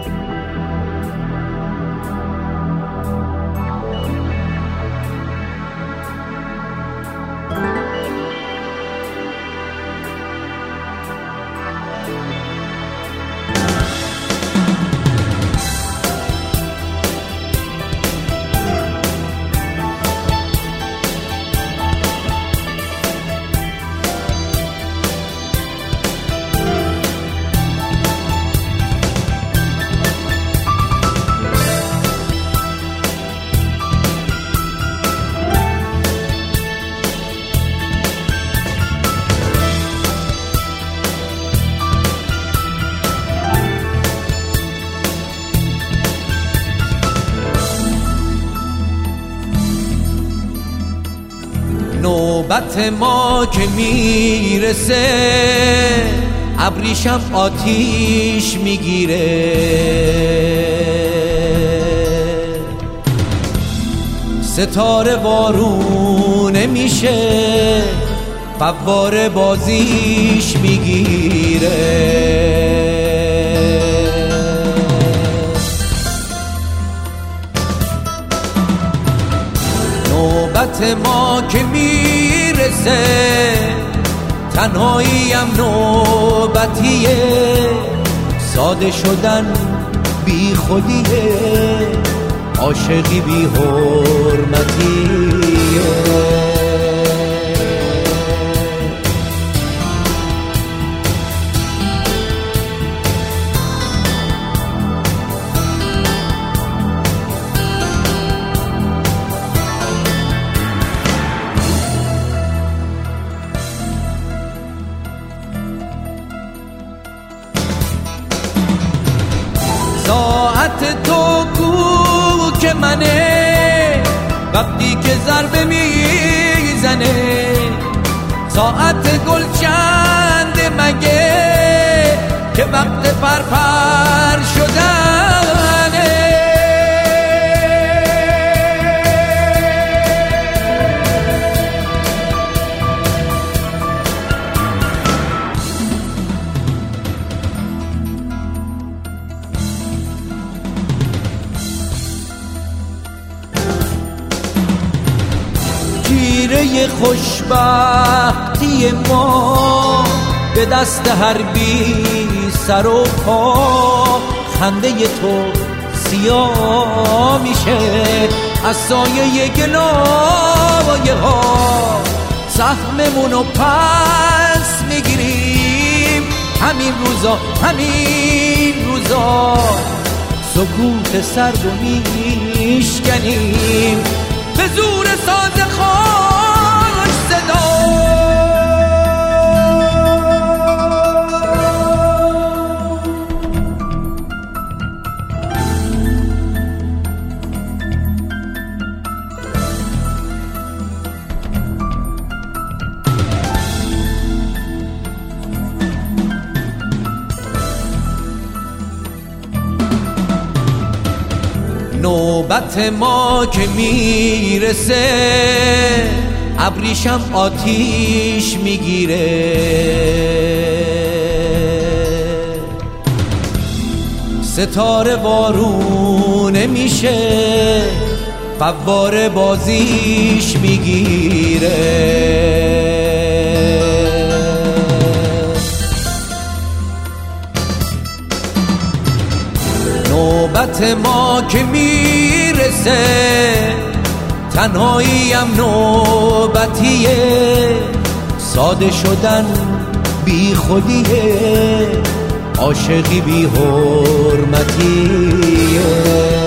نوبت ما که میرسه ابریشم آتیش میگیره، ستاره وارونه میشه، فواره بازیش میگیره. نوبت ما که میرسه تنهاییم نوبتیه، ساده شدن بی خودیه، عاشقی بی حرمتیه. ساعت تو کو که منه وقتی که ضربه میزنه، ساعت گل چنده مگه که وقت پرپر شدنه. گیره خوشبختی ما به دست هر بی سر و پا، خنده تو سیاه میشه از سایه گلایه ها، سهممونو پس میگیریم همین روزا سکوت سرد و میشکنیم به زور ساز خوش صدا. نوبت ما که میرسه ابریشم آتیش میگیره، ستاره وارونه میشه، فواره بازیش میگیره. نوبت ما که میرسه تنهاییم نوبتیه، ساده شدن بی خودیه، عاشقی بی حرمتیه.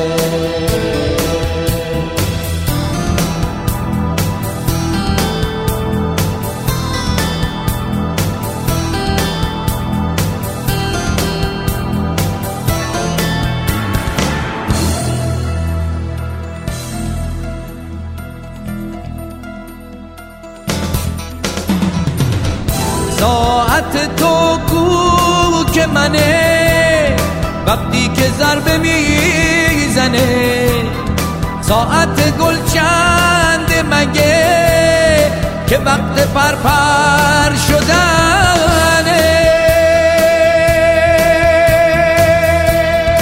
ساعت تو کو که منه وقتی که ضربه میزنه، ساعت گل چنده مگه که وقت پرپر شدنه.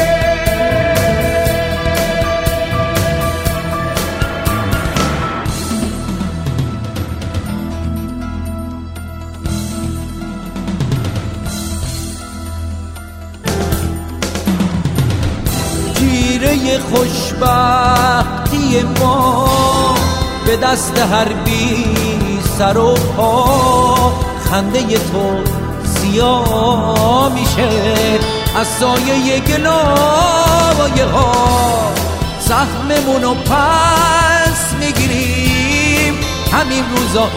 سایه خوشبختی ما به دست هر بی سر و پا. خنده تو سیاه میشه از سایه گلایه ها. سهممونو پس میگیریم همین روزا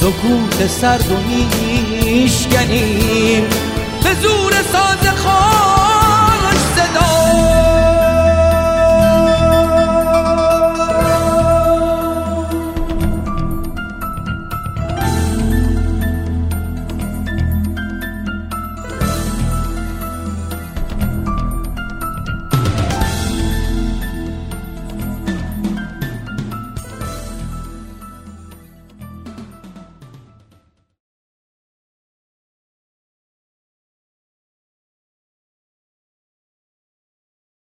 سکوت سرد و میشکنیم به زور ساز